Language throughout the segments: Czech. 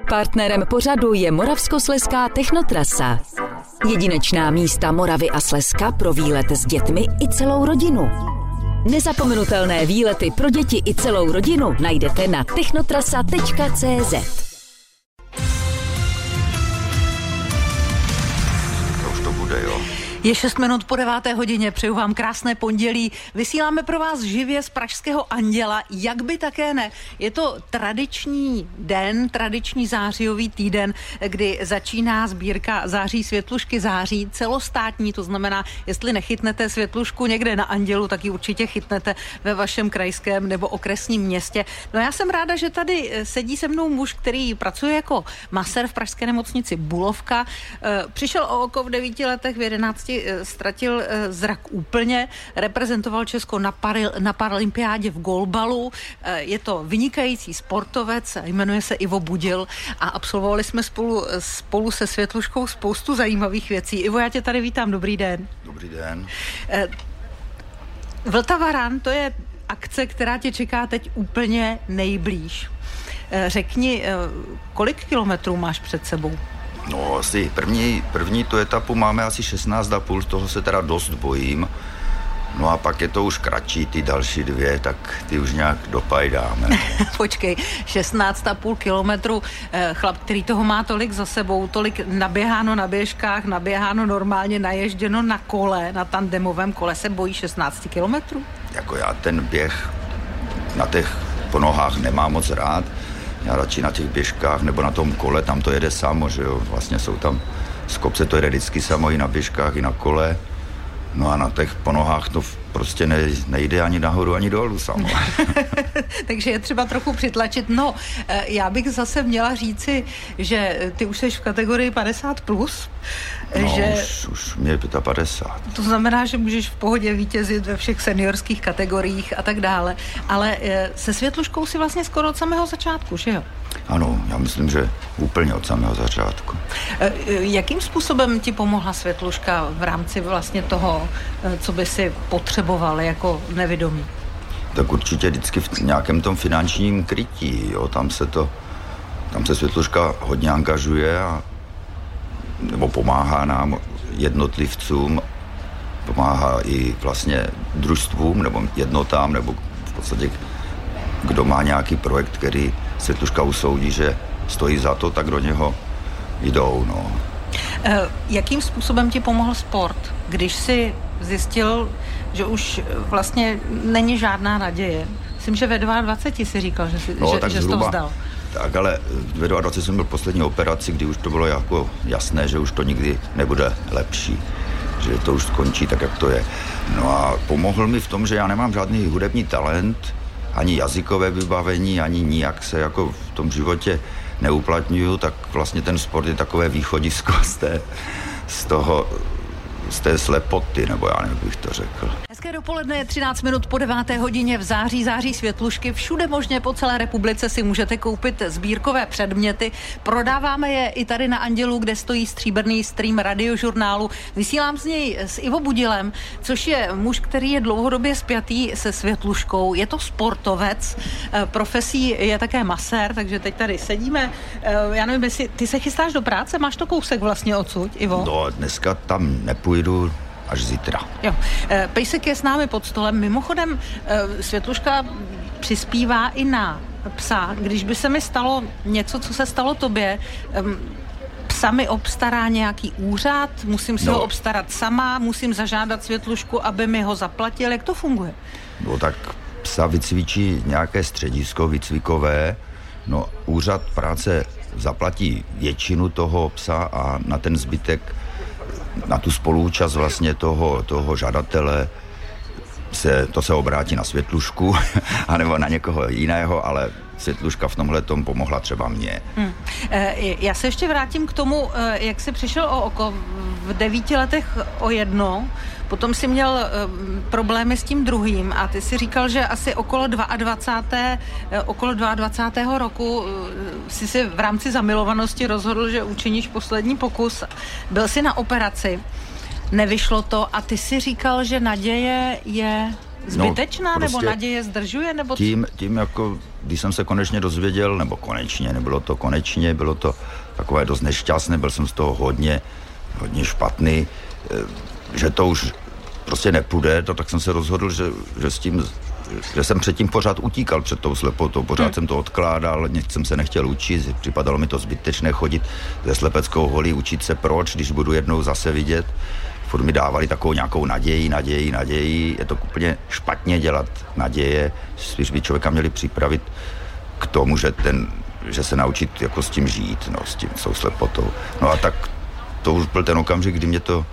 Partnerem pořadu je Moravskoslezská technotrasa. Jedinečná místa Moravy a Slezska pro výlet s dětmi i celou rodinu. Nezapomenutelné výlety pro děti i celou rodinu najdete na technotrasa.cz. Je 6 minut po 9. hodině, přeju vám krásné pondělí. Vysíláme pro vás živě z Pražského Anděla, jak by také ne. Je to tradiční den, tradiční zářijový týden, kdy začíná sbírka Září světlušky září celostátní, to znamená, jestli nechytnete světlušku někde na Andělu, tak ji určitě chytnete ve vašem krajském nebo okresním městě. No já jsem ráda, že tady sedí se mnou muž, který pracuje jako masér v pražské nemocnici Bulovka. Přišel o oko v 9 letech, v 11 ztratil zrak úplně, reprezentoval Česko na paralympiádě v golbalu, je to vynikající sportovec, jmenuje se Ivo Budil a absolvovali jsme spolu se Světluškou spoustu zajímavých věcí. Ivo, já tě tady vítám, dobrý den. Dobrý den. Vltava Run, to je akce, která tě čeká teď úplně nejblíž. Řekni, kolik kilometrů máš před sebou? No asi první tu etapu máme asi 16,5, toho se teda dost bojím. No a pak je to už kratší, ty další 2, tak ty už nějak dopajdáme. Počkej, 16,5 kilometru, chlap, který toho má tolik za sebou, tolik naběháno na běžkách, naběháno normálně, naježděno na kole, na tandemovém kole, se bojí 16 kilometrů? Jako já ten běh na těch ponohách nemám moc rád. Já radši na těch běžkách nebo na tom kole, tam to jede samo, že jo, vlastně jsou tam, z kopce to jede vždycky samo i na běžkách, i na kole, no a na těch ponohách to prostě nejde ani nahoru, ani dolů samo. Takže je třeba trochu přitlačit. No, já bych zase měla říci, že ty už jsi v kategorii 50+. No, že už mě je 55. To znamená, že můžeš v pohodě vítězit ve všech seniorských kategoriích a tak dále. Ale se Světluškou si vlastně skoro od samého začátku, že jo? Ano, já myslím, že úplně od samého začátku. Jakým způsobem ti pomohla Světluška v rámci vlastně toho, co by si potřeboval jako nevidomý? Tak určitě vždycky v nějakém tom finančním krytí, jo, tam se Světluška hodně angažuje nebo pomáhá nám jednotlivcům, pomáhá i vlastně družstvům nebo jednotám, nebo v podstatě kdo má nějaký projekt, který Světluška usoudí, že stojí za to, tak do něho jdou, no. Jakým způsobem ti pomohl sport, když jsi zjistil, že už vlastně není žádná naděje? Myslím, že ve 22 si říkal, že jsi to vzdal. Tak, ale ve 22 jsem byl poslední operaci, kdy už to bylo jako jasné, že už to nikdy nebude lepší, že to už skončí tak, jak to je. No a pomohl mi v tom, že já nemám žádný hudební talent, ani jazykové vybavení, ani nijak se jako v tom životě neuplatňuju, tak vlastně ten sport je takové východisko z té slepoty, nebo já nevím, bych to řekl. Hezké dopoledne, je 13 minut po 9. hodině v září světlušky. Všude možně po celé republice si můžete koupit sbírkové předměty. Prodáváme je i tady na Andělu, kde stojí stříbrný stream radiožurnálu. Vysílám z něj s Ivo Budilem, což je muž, který je dlouhodobě spjatý se Světluškou. Je to sportovec, profesí je také masér, takže teď tady sedíme. Já nevím, jestli ty se chystáš do práce, máš to kousek vlastně odsud, Ivo? No, dneska tam nepůjdu, až zítra. Jo. Pejsek je s námi pod stolem. Mimochodem, Světluška přispívá i na psa. Když by se mi stalo něco, co se stalo tobě, psa mi obstará nějaký úřad, musím si ho obstarat sama, musím zažádat Světlušku, aby mi ho zaplatil. Jak to funguje? No tak psa vycvičí nějaké středisko výcvikové, no úřad práce zaplatí většinu toho psa a na ten zbytek, na tu spoluúčast vlastně toho žadatele se obrátí na Světlušku anebo na někoho jiného, ale Světluška v tomhle tom pomohla třeba mně. Já se ještě vrátím k tomu, jak jsi přišel o oko. V 9 letech o jedno, potom si měl problémy s tím druhým a ty si říkal, že asi okolo 22. roku jsi si v rámci zamilovanosti rozhodl, že učiníš poslední pokus. Byl jsi na operaci, nevyšlo to a ty si říkal, že naděje je zbytečná, prostě nebo naděje zdržuje? Nebo tím jako, když jsem se konečně dozvěděl, nebo konečně, nebylo to konečně, bylo to takové dost nešťastné, byl jsem z toho hodně špatný, že to už prostě nepůjde, tak jsem se rozhodl, že jsem předtím pořád utíkal před tou slepotou, pořád jsem to odkládal, jsem se nechtěl učit, připadalo mi to zbytečné chodit ze slepeckou holí, učit se proč, když budu jednou zase vidět. Furt mi dávali takovou nějakou naději, je to úplně špatně dělat naděje, spíš by člověka měli připravit k tomu, že se naučit jako s tím žít, s tou slepotou. No a tak to už byl ten okamžik, kdy mě to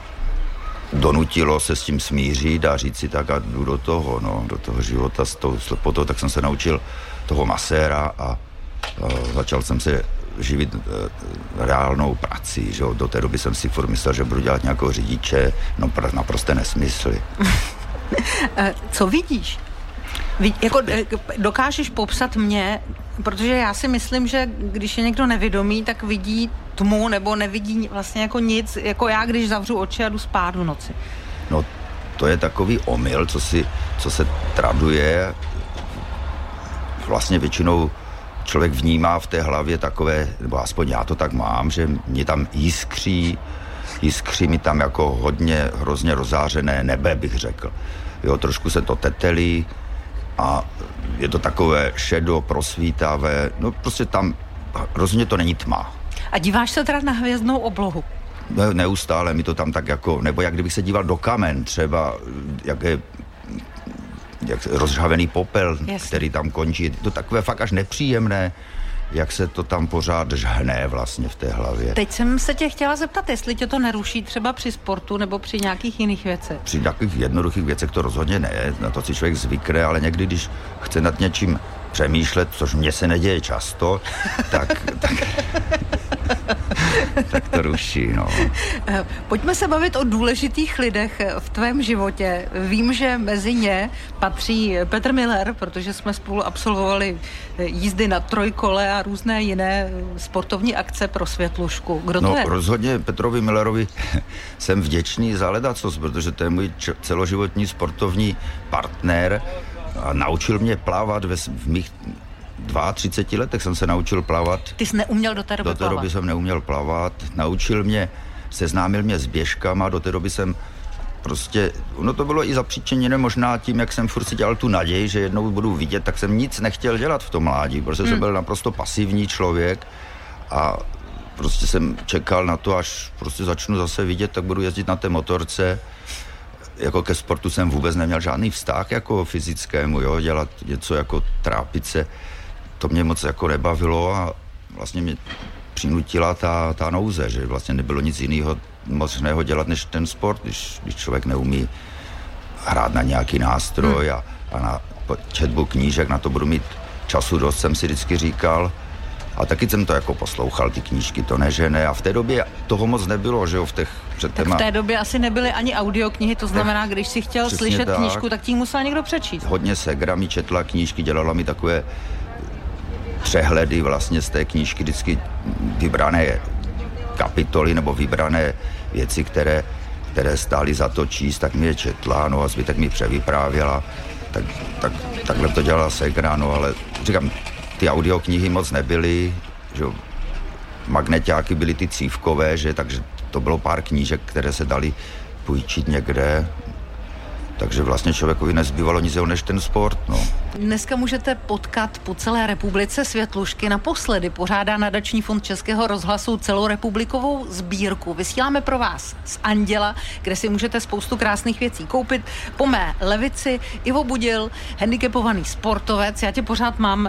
donutilo se s tím smířit a říct si tak a jdu do toho života s tou slepotou, tak jsem se naučil toho maséra a začal jsem se živit reálnou prací, že do té doby jsem si furt myslel, že budu dělat nějakého řidiče, naprosté nesmysly. Co vidíš? Dokážeš popsat mě, protože já si myslím, že když je někdo nevědomý, tak vidí tmu nebo nevidí vlastně jako nic, jako já, když zavřu oči a jdu spát v noci. No, to je takový omyl, co se traduje. Vlastně většinou člověk vnímá v té hlavě takové, nebo aspoň já to tak mám, že mě tam jiskří mi tam jako hrozně rozářené nebe, bych řekl. Jo, trošku se to tetelí a je to takové šedo, prosvítavé, no prostě tam rozhodně to není tma. A díváš se teda na hvězdnou oblohu? Neustále mi to tam tak jako, nebo jak kdybych se díval do kamen třeba, jak rozžhavený popel, který tam končí. Je to takové fakt až nepříjemné, jak se to tam pořád žhne vlastně v té hlavě. Teď jsem se tě chtěla zeptat, jestli tě to neruší třeba při sportu nebo při nějakých jiných věcech. Při nějakých jednoduchých věcech to rozhodně ne, na to si člověk zvykne, ale někdy, když chce nad něčím přemýšlet, což mně se neděje často, tak to ruší, no. Pojďme se bavit o důležitých lidech v tvém životě. Vím, že mezi ně patří Petr Miller, protože jsme spolu absolvovali jízdy na trojkole a různé jiné sportovní akce pro Světlušku. Kdo to je? Rozhodně Petrovi Millerovi jsem vděčný za ledacos, protože to je můj celoživotní sportovní partner a naučil mě plavat v mých 32 letech jsem se naučil plavat. Ty jsi neuměl do té doby plavat? Do té doby jsem neuměl plavat. Seznámil mě s běžkama, do té doby jsem prostě, no to bylo i zapříčiněné možná tím, jak jsem furt si dělal tu naději, že jednou budu vidět, tak jsem nic nechtěl dělat v tom mládí, protože jsem byl naprosto pasivní člověk a prostě jsem čekal na to, až prostě začnu zase vidět, tak budu jezdit na té motorce. Jako ke sportu jsem vůbec neměl žádný vztah jako fyzickému, jo, dělat něco jako trápit se, to mě moc jako nebavilo a vlastně mě přinutila ta nouze, že vlastně nebylo nic jiného možného dělat než ten sport, když člověk neumí hrát na nějaký nástroj a na četbu knížek, na to budu mít času dost, jsem si vždycky říkal. A taky jsem to jako poslouchal, ty knížky, to ne, že ne. A v té době toho moc nebylo, že jo, v té době asi nebyly ani audioknihy, to znamená, když si chtěl slyšet knížku, tak ti musel někdo přečíst. Hodně Segra mi četla knížky, dělala mi takové přehledy vlastně z té knížky, vždycky vybrané kapitoly nebo vybrané věci, které stály za to číst, tak mi je četla, no a zbytek mi převyprávěla. Takhle to dělala Segra, no ale říkám, ty audioknihy moc nebyly, že magneťáky byly ty cívkové, že, takže to bylo pár knížek, které se daly půjčit někde. Takže vlastně člověkovi nezbývalo nic jiného než ten sport, no. Dneska můžete potkat po celé republice Světlušky. Naposledy pořádá Nadační fond Českého rozhlasu celorepublikovou sbírku. Vysíláme pro vás z Anděla, kde si můžete spoustu krásných věcí koupit. Po mé levici Ivo Budil, handicapovaný sportovec. Já tě pořád mám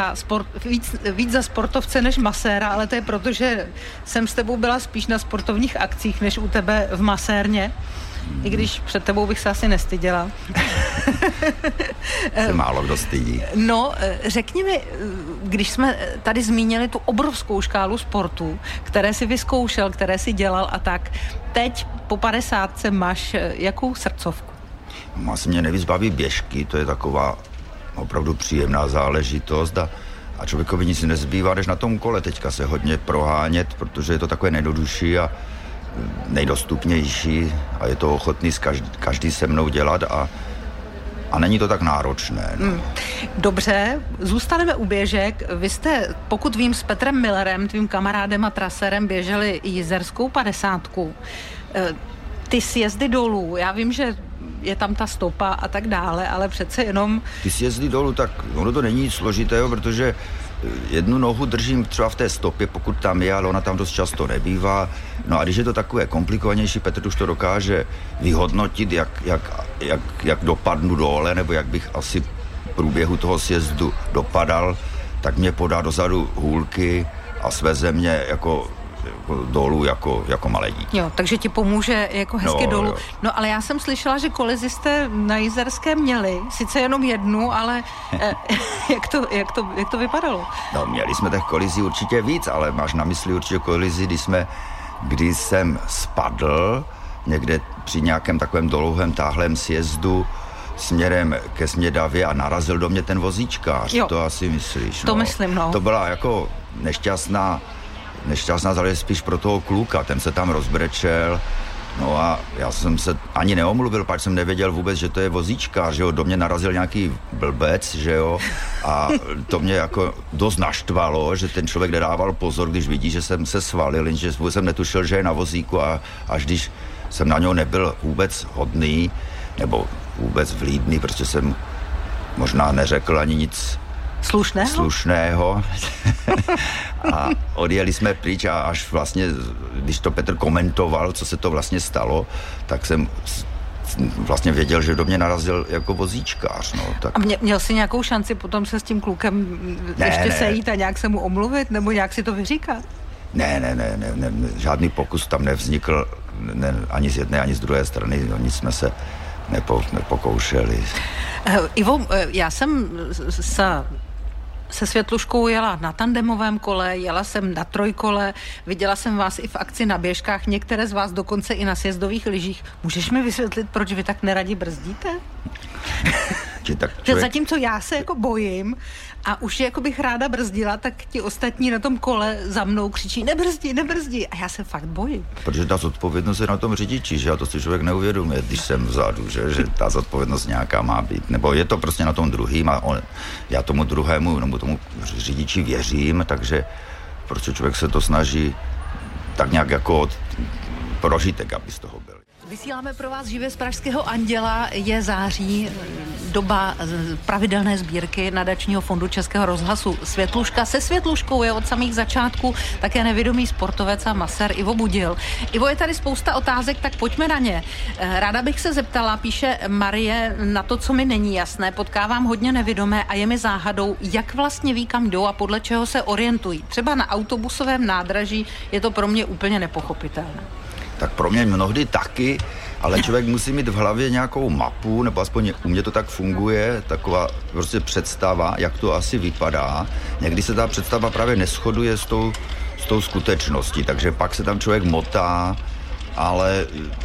víc za sportovce než maséra, ale to je proto, že jsem s tebou byla spíš na sportovních akcích, než u tebe v masérně. I když před tebou bych se asi nestyděla. Se málo kdo stydí. No, řekni mi, když jsme tady zmínili tu obrovskou škálu sportů, které si vyzkoušel, které si dělal a tak, teď po 50 máš jakou srdcovku? Asi mě nejvíc baví běžky, to je taková opravdu příjemná záležitost a člověkovi nic nezbývá, než na tom kole teďka se hodně prohánět, protože je to takové nejjednodušší a nejdostupnější a je to ochotný každý se mnou dělat a a není to tak náročné. No. Dobře, zůstaneme u běžek. Vy jste, pokud vím, s Petrem Millerem, tvým kamarádem a traserem, běželi Jizerskou 50. Ty sjezdy dolů, já vím, že je tam ta stopa a tak dále, ale přece jenom... Ty sjezdy dolů, tak ono to není nic složitého, protože jednu nohu držím třeba v té stopě, pokud tam je, ale ona tam dost často nebývá. No a když je to takové komplikovanější, Petr už to dokáže vyhodnotit, jak dopadnu dole, nebo jak bych asi v průběhu toho sjezdu dopadal, tak mě podá dozadu hůlky a sveze mě jako dolů jako malé dítě. Jo, takže ti pomůže jako hezky dolů. Jo. No ale já jsem slyšela, že kolizi jste na Jizerském měli, sice jenom jednu, ale jak to vypadalo? No, měli jsme těch kolizí určitě víc, ale máš na mysli určitě kolizi, kdy jsem spadl někde při nějakém takovém dlouhém táhlém sjezdu směrem ke Smědavě a narazil do mě ten vozíčkář. Jo. To asi myslíš. To myslím, no. To byla jako nešťastná záležitost spíš pro toho kluka, ten se tam rozbrečel, no a já jsem se ani neomluvil, pak jsem nevěděl vůbec, že to je vozíčkář, že jo, do mě narazil nějaký blbec, že jo, a to mě jako dost naštvalo, že ten člověk nedával pozor, když vidí, že jsem se svalil, jenže vůbec jsem netušil, že je na vozíku a až když jsem na něho nebyl vůbec hodný, nebo vůbec vlídný, protože jsem možná neřekl ani nic slušného. A odjeli jsme pryč a až vlastně, když to Petr komentoval, co se to vlastně stalo, tak jsem vlastně věděl, že do mě narazil jako vozíčkář. No, tak. A měl jsi nějakou šanci potom se s tím klukem ještě sejít a nějak se mu omluvit, nebo nějak si to vyříkat? Ne, žádný pokus tam nevznikl ani z jedné, ani z druhé strany, nic jsme se nepokoušeli. Ivo, já jsem se Světluškou jela na tandemovém kole, jela jsem na trojkole, viděla jsem vás i v akci na běžkách, některé z vás dokonce i na sjezdových lyžích. Můžeš mi vysvětlit, proč vy tak neradi brzdíte? Že zatímco já se jako bojím a už jako bych ráda brzdila, tak ti ostatní na tom kole za mnou křičí nebrzdí a já se fakt bojím. Protože ta zodpovědnost je na tom řidiči, že? A to si člověk neuvědomuje, když jsem vzadu, že ta zodpovědnost nějaká má být. Nebo je to prostě na tom druhým a já tomu druhému, nebo tomu řidiči věřím, takže prostě člověk se to snaží tak nějak jako prožitek, aby z toho byl. Vysíláme pro vás živě z Pražského Anděla, je září, doba pravidelné sbírky nadačního fondu Českého rozhlasu Světluška. Se Světluškou je od samých začátků také nevědomý sportovec a masér Ivo Budil. Ivo, je tady spousta otázek, tak pojďme na ně. Ráda bych se zeptala, píše Marie, na to, co mi není jasné. Potkávám hodně nevědomé a je mi záhadou, jak vlastně ví, kam jdou a podle čeho se orientují. Třeba na autobusovém nádraží je to pro mě úplně nepochopitelné. Tak pro mě mnohdy taky, ale člověk musí mít v hlavě nějakou mapu, nebo aspoň u mě to tak funguje, taková prostě představa, jak to asi vypadá. Někdy se ta představa právě neshoduje s tou skutečností, takže pak se tam člověk motá, ale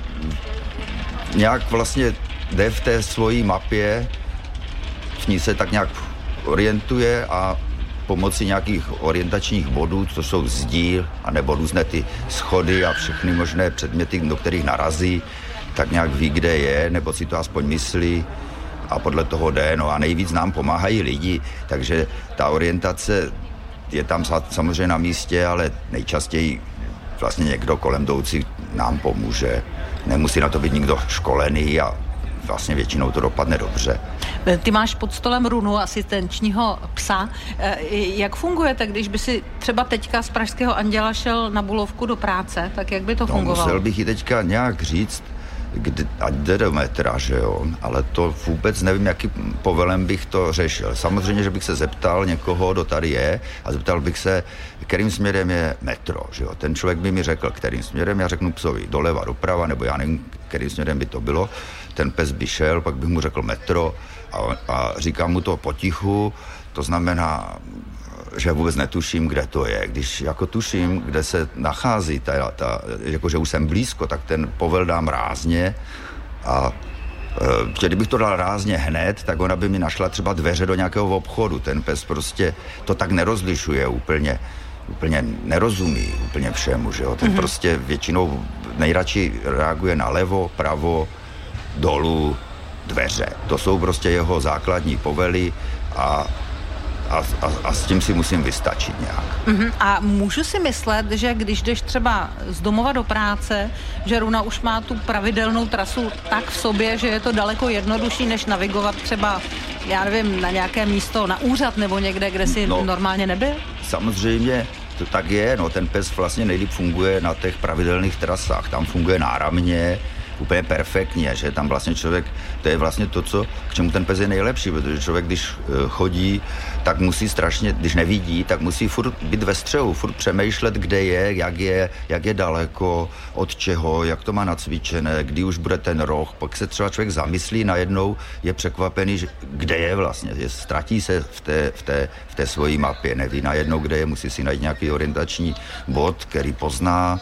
nějak vlastně jde v té svojí mapě, v ní se tak nějak orientuje a pomocí nějakých orientačních bodů, to jsou zdi, anebo různé ty schody a všechny možné předměty, do kterých narazí, tak nějak ví, kde je, nebo si to aspoň myslí a podle toho jde. No a nejvíc nám pomáhají lidi, takže ta orientace je tam samozřejmě na místě, ale nejčastěji vlastně někdo kolem jdoucí nám pomůže. Nemusí na to být nikdo školený a vlastně většinou to dopadne dobře. Ty máš pod stolem runu asistenčního psa. Jak fungujete, když by si třeba teďka z Pražského Anděla šel na Bulovku do práce, tak jak by to fungovalo? Musel bych ji teďka nějak říct, ať jde do metra, že jo, ale to vůbec nevím, jaký povelem bych to řešil. Samozřejmě, že bych se zeptal někoho, kdo tady je, a zeptal bych se, kterým směrem je metro, že jo. Ten člověk by mi řekl, kterým směrem, já řeknu psovi doleva, doprava, nebo já nevím, kterým směrem by to bylo. Ten pes by šel, pak bych mu řekl metro a říkám mu to potichu, to znamená, že vůbec netuším, kde to je. Když jako tuším, kde se nachází jakože už jsem blízko, tak ten povel dám rázně a kdybych to dal rázně hned, tak ona by mi našla třeba dveře do nějakého obchodu. Ten pes prostě to tak nerozlišuje úplně nerozumí úplně všemu, že jo. Ten prostě většinou nejradši reaguje na levo, pravo, dolů, dveře. To jsou prostě jeho základní povely a s tím si musím vystačit nějak. A můžu si myslet, že když jdeš třeba z domova do práce, že Runa už má tu pravidelnou trasu tak v sobě, že je to daleko jednodušší, než navigovat třeba, já nevím, na nějaké místo, na úřad nebo někde, kde si normálně nebyl? Samozřejmě to tak je, ten pes vlastně nejlíp funguje na těch pravidelných trasách, tam funguje náramně, úplně perfektně, že tam vlastně člověk, to je vlastně to, k čemu ten pes je nejlepší, protože člověk, když chodí, tak musí strašně, když nevidí, tak musí furt být ve střehu, furt přemýšlet, kde je, jak je daleko, od čeho, jak to má nacvičené, kdy už bude ten roh, pak se třeba člověk zamyslí, najednou je překvapený, že kde je vlastně, ztratí se v té svojí mapě, neví najednou, kde je, musí si najít nějaký orientační bod, který pozná,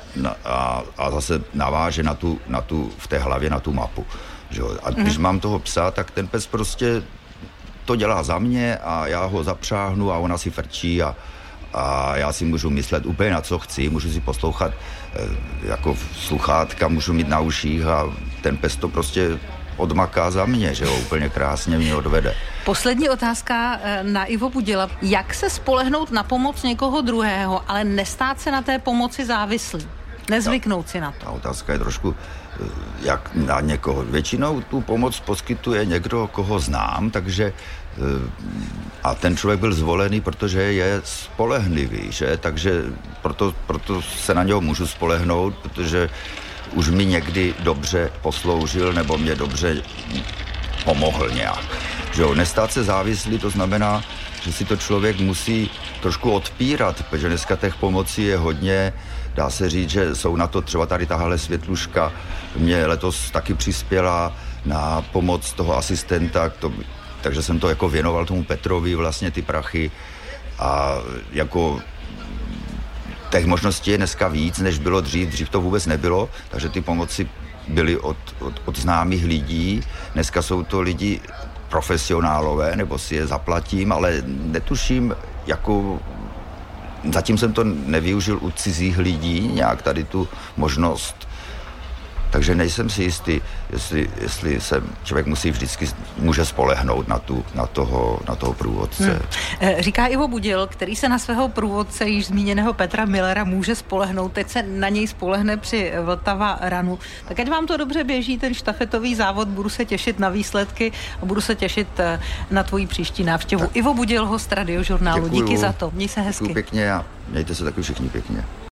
a zase naváže v té hlavě na tu mapu. Že? A když mám toho psa, tak ten pes prostě to dělá za mě a já ho zapřáhnu a ona si frčí a já si můžu myslet úplně na co chci, můžu si poslouchat jako sluchátka, můžu mít na uších a ten pes to prostě odmaká za mě, že jo, úplně krásně mě odvede. Poslední otázka na Ivo Budila. Jak se spolehnout na pomoc někoho druhého, ale nestát se na té pomoci závislý? Nezvyknout si na to. Ta otázka je trošku jak na někoho. Většinou tu pomoc poskytuje někdo, koho znám, takže a ten člověk byl zvolený, protože je spolehlivý, že? Takže proto se na něho můžu spolehnout, protože už mi někdy dobře posloužil nebo mě dobře pomohl nějak. Že jo? Nestát se závislý, to znamená, že si to člověk musí trošku odpírat, protože dneska těch pomocí je hodně. Dá se říct, že jsou na to třeba tady tahle Světluška mě letos taky přispěla na pomoc toho asistenta, takže jsem to jako věnoval tomu Petrovi vlastně ty prachy a jako těch možností je dneska víc, než bylo dřív to vůbec nebylo, takže ty pomoci byly od známých lidí, dneska jsou to lidi profesionálové, nebo si je zaplatím, ale netuším, jako zatím jsem to nevyužil u cizích lidí, nějak tady tu možnost. Takže nejsem si jistý, jestli se člověk může spolehnout na toho průvodce. Říká Ivo Budil, který se na svého průvodce již zmíněného Petra Millera může spolehnout. Teď se na něj spolehne při Vltava Runu. Tak ať vám to dobře běží, ten štafetový závod, budu se těšit na výsledky a budu se těšit na tvoji příští návštěvu. Tak. Ivo Budil, host Radiožurnálu. Díky za to. Měj se hezky. Děkuju pěkně a mějte se taky všichni pěkně.